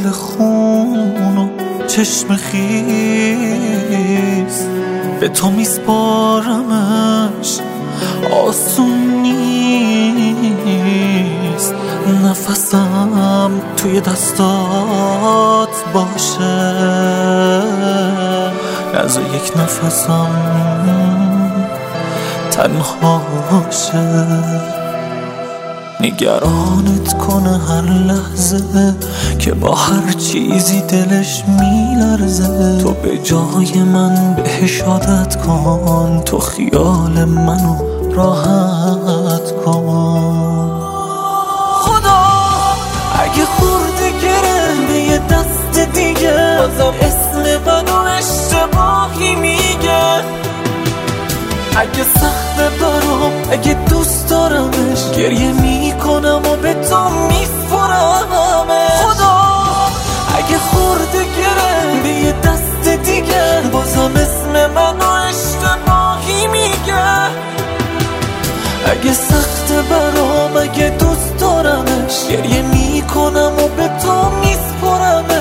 دل خون و چشم خیز به تو میسپارمش، آسون نیست. نفسم توی دستات باشه، نذار یک نفسم تنها شه. نگرانت کنه هر لحظه که با هر چیزی دلش میلرزه. تو به جای من بهش عادت کن، تو خیال منو راحت کن. خدا اگه خورده گره به یه دست دیگه، بازم اسم منو اشتباهی میگه. اگه سخته برام، اگه دوست دارمش، گریه میکنم و به تو میسپرمه. خدا اگه خورده گره به یه دست دیگه، بازم اسم منو اشتباهی میگه. اگه سخته برام، اگه دوست دارمش، گریه میکنم و به تو میسپرمش.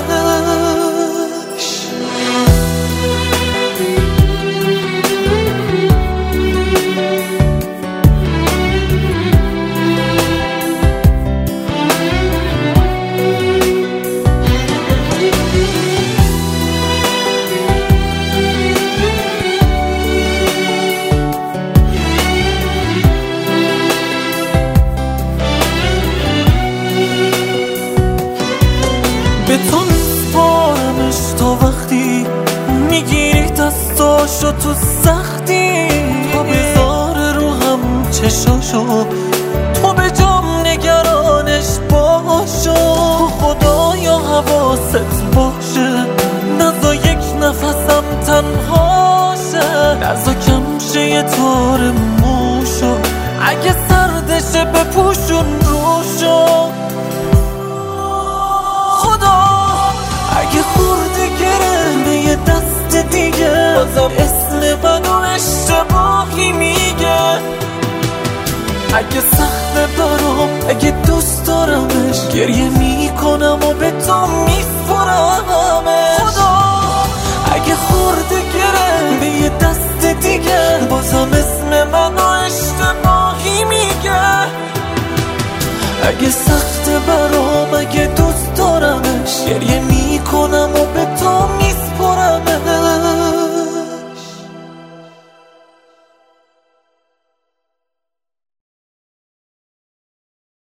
به تو میسپارمش تا وقتی میگیری دستاشو تو سختی. تو بذاره رو هم چشاشو، تو به جام نگرانش باشو. تو خدایا حواست باشه، نذا یک نفسم تنها شه. نذا کم شه یه تار موشو، اگه سردشه بپوشون روشو. اگه خورده گره به یه دست دیگه، بازم اسم منو اشتباهی میگه. اگه سخته برام، اگه دوست دارمش، گریه میکنم و به تو میسپرمش. خدا اگه خورده گره به یه دست دیگه، بازم اسم منو اشتباهی میگه. اگه سخته برام، اگه دوست دارمش، گریه میکنم و